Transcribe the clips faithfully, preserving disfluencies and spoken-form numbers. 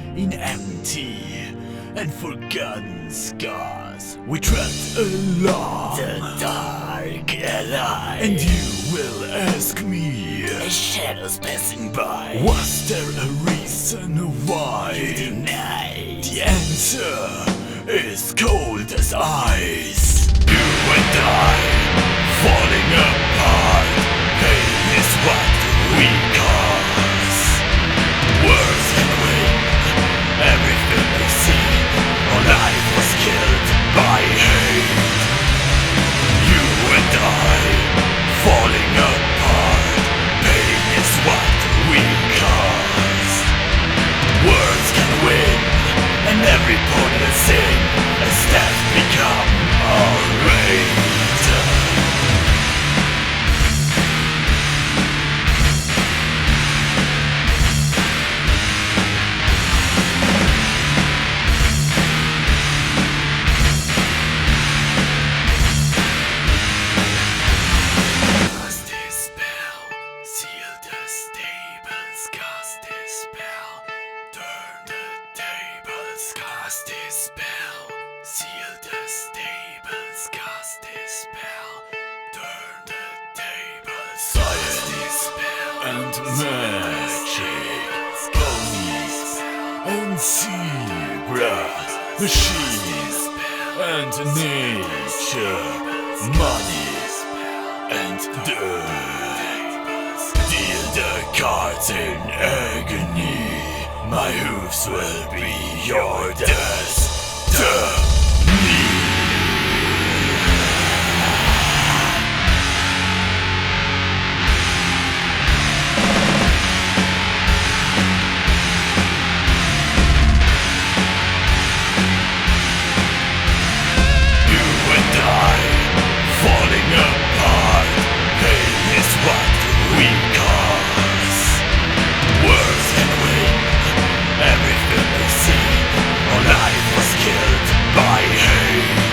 in empty and forgotten scars. We trapped along The dark alive, and you will ask me, as shadows passing by, was there a reason why? you denied. The answer is cold as ice. You and I, falling apart. Pain is what we cause. Words can win everything we see. Our life was killed by hate. You and I, falling apart. Pain is what we cause. Words can win, and every pointless sin as death become our rage. Cast this spell, seal the stables. Cast this spell, turn the tables. Cast this spell, seal the stables. Cast this spell, turn the tables. Science and magic, ponies and zebras, machines and nature, money and dirt. Deal the cards in agony. My hooves will be your destiny. You and I, falling apart. Pain is what we cause. Words can win everything we see. Our life was killed by hate.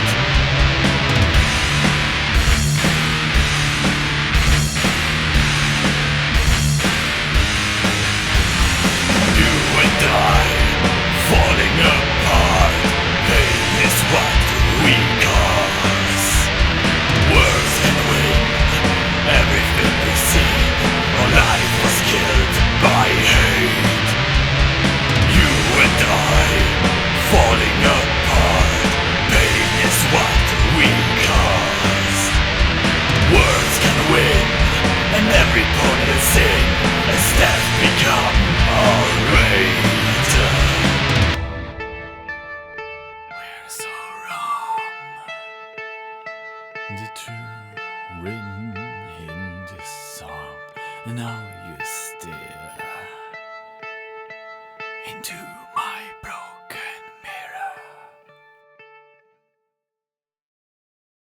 You and I, falling apart. Pain is what we cause. Words can win everything we see. Our life was killed by hate. You and I, falling apart. Pain is what we cause. Words can win, and every pointless sin as death become our rate. We're so wrong. The truth written in this song. Now you stare into